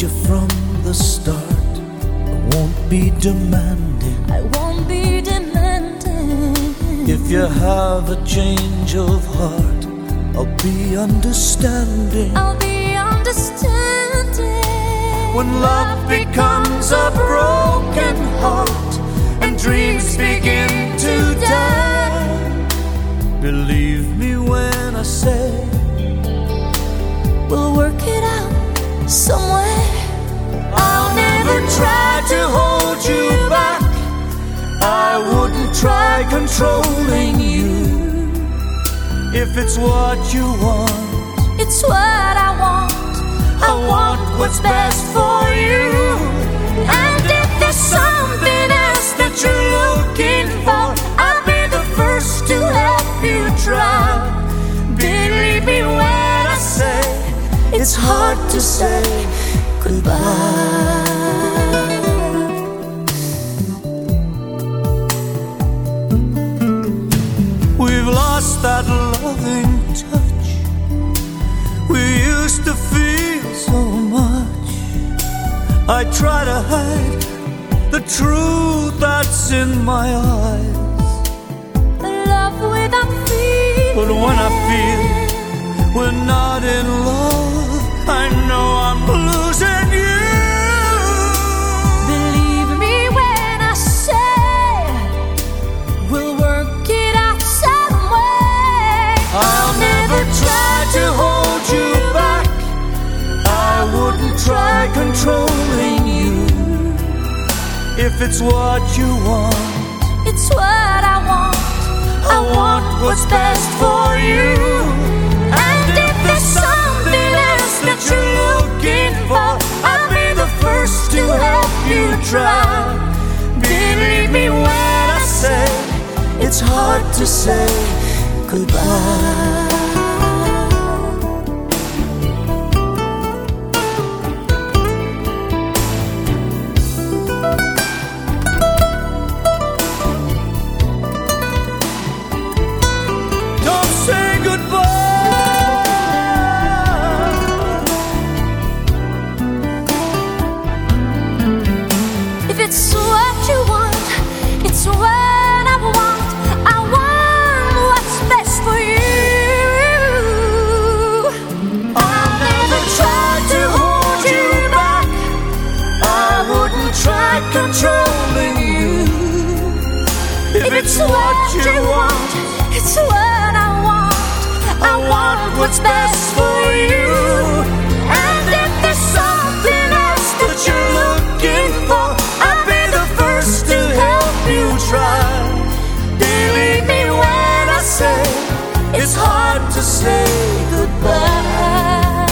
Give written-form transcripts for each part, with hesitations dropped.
you from the start. I won't be demanding. I won't be demanding. If you have a change of heart, I'll be understanding. I'll be understanding. When love becomes a broken heart and dreams begin to die, believe me when I say we'll work it out somewhere. I'll never try to hold you back. I wouldn't try controlling you. If it's what you want, it's what I want. I want what's best for you. And if there's something else that you're looking for, I'll be the first to help you try. Believe me when I say it's hard to say goodbye. We've lost that loving touch we used to feel so much. I try to hide the truth that's in my eyes. Love without feeling. But when I feel we're not in love, I know I'm losing you. Believe me when I say we'll work it out some way. I'll never try to hold you back. I wouldn't try controlling you. If it's what you want, it's what I want. I want what's best for you. And if there's something else that you're looking for, I'll be the first to help you try. Believe me when I say it's hard to say goodbye. Don't say goodbye. if it's what you want, it's what I want. I want what's best for you. I'll never try to hold you back. I wouldn't try controlling you. If it's what you want, it's what I want. I want what's best for you. And if there's something else that you're looking for, I'll be the first to help you try. Believe me when I say it's hard to say goodbye.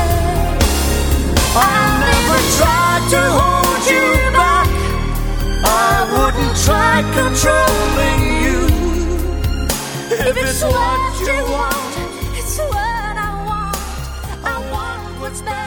I'll never try to hold you back. I wouldn't try controlling you. If it's what you want, it's what I want. I want what's best.